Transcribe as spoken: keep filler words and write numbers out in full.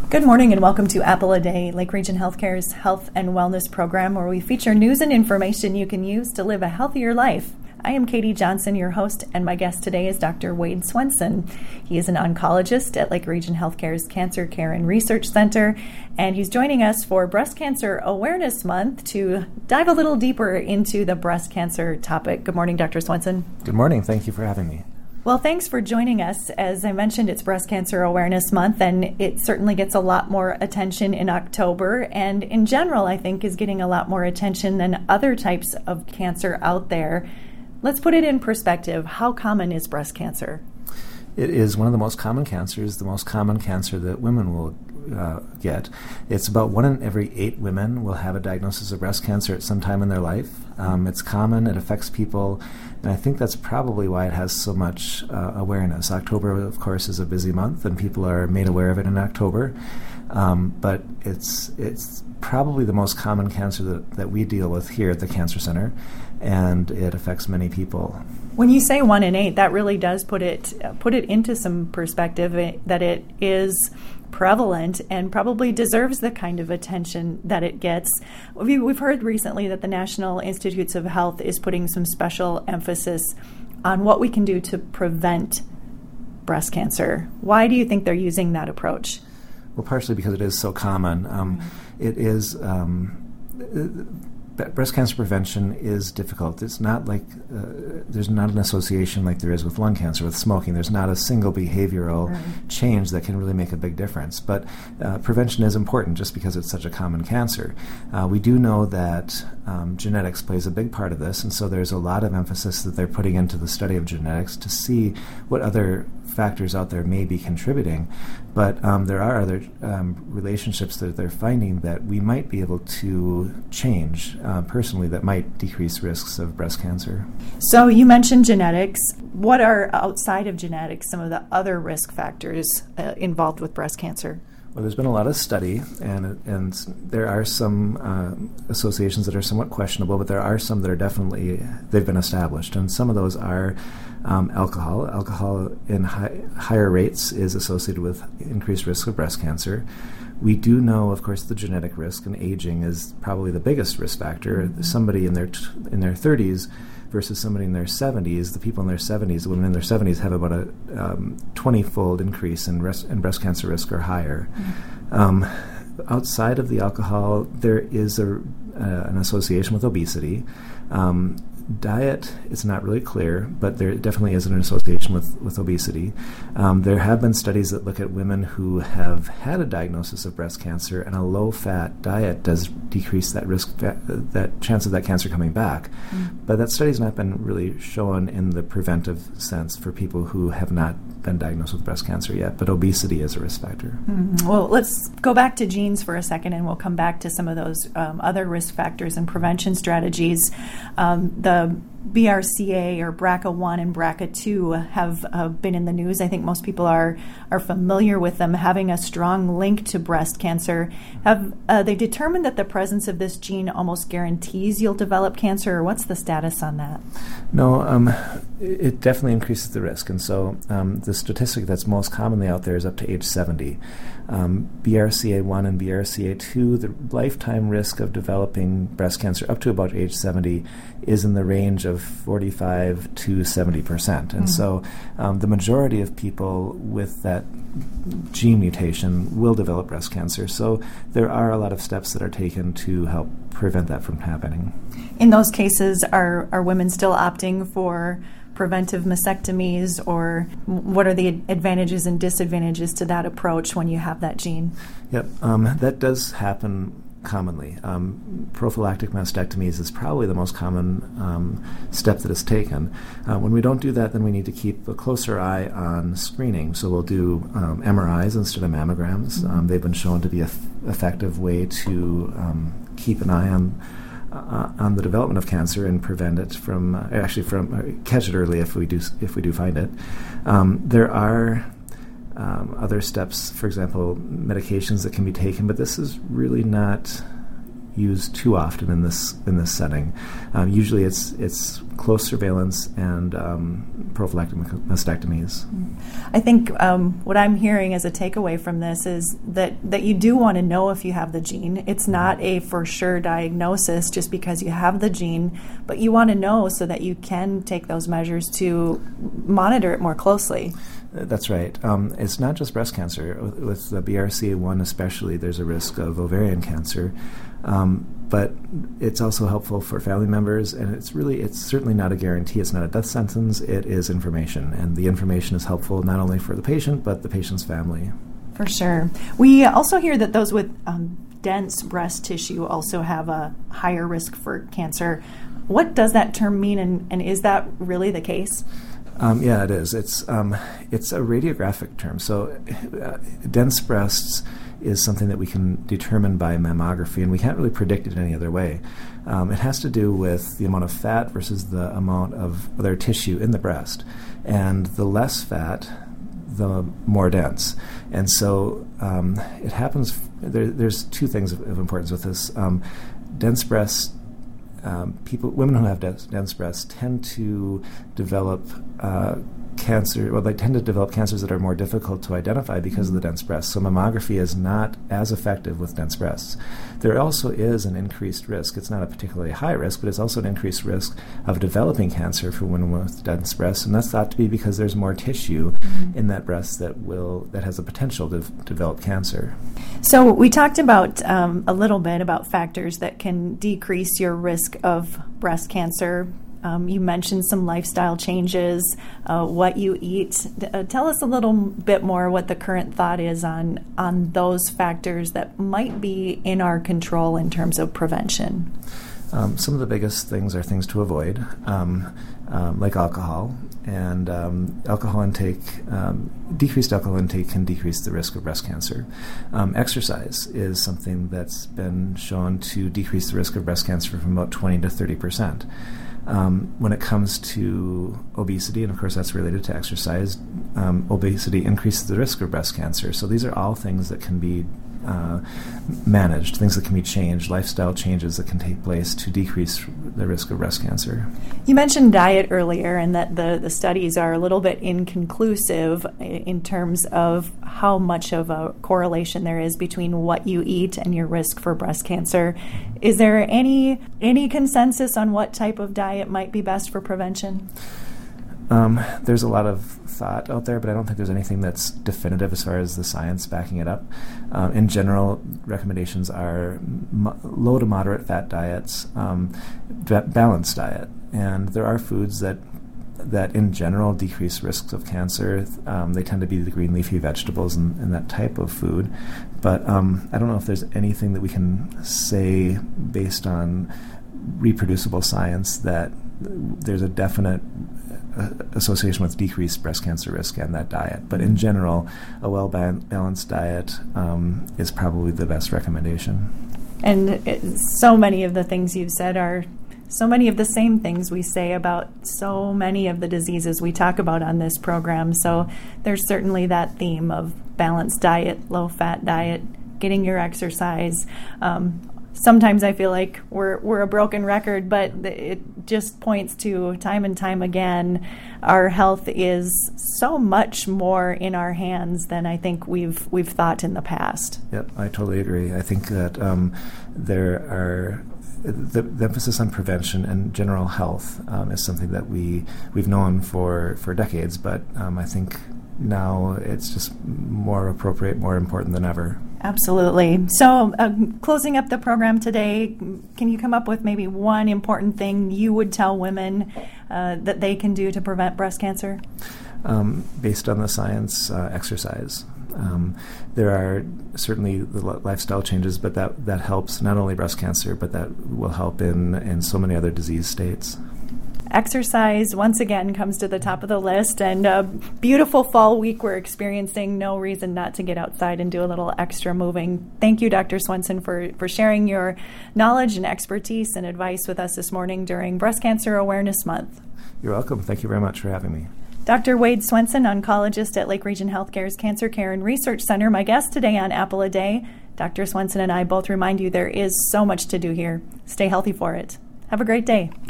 Good morning and welcome to Apple a Day, Lake Region Healthcare's health and wellness program, where we feature news and information you can use to live a healthier life. I am Katie Johnson, your host, and my guest today is Doctor Wade Swenson. He is an oncologist at Lake Region Healthcare's Cancer Care and Research Center, and he's joining us for Breast Cancer Awareness Month to dive a little deeper into the breast cancer topic. Good morning, Doctor Swenson. Good morning. Thank you for having me. Well, thanks for joining us. As I mentioned, it's Breast Cancer Awareness Month, and it certainly gets a lot more attention in October, and in general, I think, is getting a lot more attention than other types of cancer out there. Let's put it in perspective. How common is breast cancer? It is one of the most common cancers, the most common cancer that women will uh, get. It's about one in every eight women will have a diagnosis of breast cancer at some time in their life. Um, it's common, it affects people, and I think that's probably why it has so much uh, awareness. October, of course, is a busy month, and people are made aware of it in October. Um, but it's it's probably the most common cancer that, that we deal with here at the Cancer Center, and it affects many people. When you say one in eight, that really does put it uh, put it into some perspective, it, that it is prevalent and probably deserves the kind of attention that it gets. We, we've heard recently that the National Institutes of Health is putting some special emphasis on what we can do to prevent breast cancer. Why do you think they're using that approach? Well, partially because it is so common. Um, mm-hmm. It is... Um, Breast cancer prevention is difficult. It's not like uh, there's not an association like there is with lung cancer, with smoking. There's not a single behavioral right. change that can really make a big difference. But uh, prevention is important just because it's such a common cancer. Uh, we do know that um, genetics plays a big part of this, and so there's a lot of emphasis that they're putting into the study of genetics to see what other factors out there may be contributing. But um, there are other um, relationships that they're finding that we might be able to change uh, personally that might decrease risks of breast cancer. So you mentioned genetics. What are, outside of genetics, some of the other risk factors uh, involved with breast cancer? Well, there's been a lot of study, and and there are some uh, associations that are somewhat questionable, but there are some that are definitely, they've been established, and some of those are um, alcohol. Alcohol in high, higher rates is associated with increased risk of breast cancer. We do know, of course, the genetic risk, and aging is probably the biggest risk factor. Somebody in their t- in their thirties versus somebody in their seventies, the people in their seventies, the women in their seventies have about a um, twenty-fold increase in, res- in breast cancer risk or higher. Mm-hmm. Um, outside of the alcohol, there is a, uh, an association with obesity. Um, Diet, it's not really clear, but there definitely is an association with, with obesity. Um, there have been studies that look at women who have had a diagnosis of breast cancer, and a low-fat diet does decrease that risk, fa- that chance of that cancer coming back. Mm. But that study's not been really shown in the preventive sense for people who have not been diagnosed with breast cancer yet, but obesity is a risk factor. Mm-hmm. Well, let's go back to genes for a second, and we'll come back to some of those um, other risk factors and prevention strategies. Um, the B R C A or B R C A one and B R C A two have uh, been in the news. I think most people are are familiar with them having a strong link to breast cancer. Have uh, they determined that the presence of this gene almost guarantees you'll develop cancer, or what's the status on that? No, um, it definitely increases the risk. And so um, the statistic that's most commonly out there is up to age seventy. Um, B R C A one and B R C A two, the lifetime risk of developing breast cancer up to about age seventy is in the range of forty-five to seventy percent. And mm-hmm. so um, the majority of people with that gene mutation will develop breast cancer. So there are a lot of steps that are taken to help prevent that from happening. In those cases, are, are women still opting for preventive mastectomies, or what are the advantages and disadvantages to that approach when you have that gene? Yep, um, that does happen commonly. Um, prophylactic mastectomies is probably the most common um, step that is taken. Uh, when we don't do that, then we need to keep a closer eye on screening. So we'll do um, M R Is instead of mammograms. Mm-hmm. Um, they've been shown to be an f- effective way to um, keep an eye on Uh, on the development of cancer and prevent it from uh, actually from uh, catch it early if we do if we do find it. Um, there are um, other steps, for example, medications that can be taken, but this is really not used too often in this in this setting. Um, usually, it's it's close surveillance and um, prophylactic mastectomies. I think um, what I'm hearing as a takeaway from this is that, that you do want to know if you have the gene. It's not a for sure diagnosis just because you have the gene, but you want to know so that you can take those measures to monitor it more closely. That's right. Um, it's not just breast cancer. With the B R C A one especially, there's a risk of ovarian cancer. Um, but it's also helpful for family members, and it's really, it's certainly not a guarantee. It's not a death sentence. It is information, and the information is helpful not only for the patient, but the patient's family. For sure. We also hear that those with um, dense breast tissue also have a higher risk for cancer. What does that term mean, and, and is that really the case? Um, yeah, it is. It's um, it's a radiographic term. So uh, dense breasts is something that we can determine by mammography, and we can't really predict it any other way. Um, it has to do with the amount of fat versus the amount of other tissue in the breast. And the less fat, the more dense. And so um, it happens, there, there's two things of, of importance with this. Um, dense breasts, Um, people, women who have dense, dense breasts tend to develop uh, cancer. Well, they tend to develop cancers that are more difficult to identify because of the dense breasts. So mammography is not as effective with dense breasts. There also is an increased risk. It's not a particularly high risk, but it's also an increased risk of developing cancer for women with dense breasts, and that's thought to be because there's more tissue mm-hmm. in that breast that will that has the potential to f- develop cancer. So we talked about um, a little bit about factors that can decrease your risk of breast cancer. Um, you mentioned some lifestyle changes, uh, what you eat. Uh, tell us a little bit more what the current thought is on on those factors that might be in our control in terms of prevention. Um, some of the biggest things are things to avoid, um, um, like alcohol. And um, alcohol intake, um, decreased alcohol intake can decrease the risk of breast cancer. Um, exercise is something that's been shown to decrease the risk of breast cancer from about twenty to thirty percent. Um, when it comes to obesity, and of course that's related to exercise, um, obesity increases the risk of breast cancer. So these are all things that can be uh, managed, things that can be changed, lifestyle changes that can take place to decrease the risk of breast cancer. You mentioned diet earlier, and that the, the studies are a little bit inconclusive in terms of how much of a correlation there is between what you eat and your risk for breast cancer. Is there any any consensus on what type of diet might be best for prevention? Um, there's a lot of thought out there, but I don't think there's anything that's definitive as far as the science backing it up. Um, in general, recommendations are mo- low to moderate fat diets, um, ba- balanced diet, and there are foods that that in general decrease risks of cancer. Um, they tend to be the green leafy vegetables and, and that type of food. But um, I don't know if there's anything that we can say based on reproducible science that there's a definite uh, association with decreased breast cancer risk and that diet. But in general, a well-balanced diet um, is probably the best recommendation. And it, so many of the things you've said are so many of the same things we say about so many of the diseases we talk about on this program. So there's certainly that theme of balanced diet, low-fat diet, getting your exercise. Um, sometimes I feel like we're we're a broken record, but it just points to time and time again, our health is so much more in our hands than I think we've we've thought in the past. Yep, I totally agree. I think that um, there are The, the emphasis on prevention and general health um, is something that we, we've known for, for decades, but um, I think now it's just more appropriate, more important than ever. Absolutely. So uh, closing up the program today, can you come up with maybe one important thing you would tell women uh, that they can do to prevent breast cancer? Um, based on the science, uh, exercise. Um, there are certainly the lifestyle changes, but that, that helps not only breast cancer, but that will help in, in so many other disease states. Exercise, once again, comes to the top of the list. And a beautiful fall week we're experiencing. No reason not to get outside and do a little extra moving. Thank you, Doctor Swenson, for, for sharing your knowledge and expertise and advice with us this morning during Breast Cancer Awareness Month. You're welcome. Thank you very much for having me. Doctor Wade Swenson, oncologist at Lake Region Healthcare's Cancer Care and Research Center, my guest today on Apple a Day. Doctor Swenson and I both remind you there is so much to do here. Stay healthy for it. Have a great day.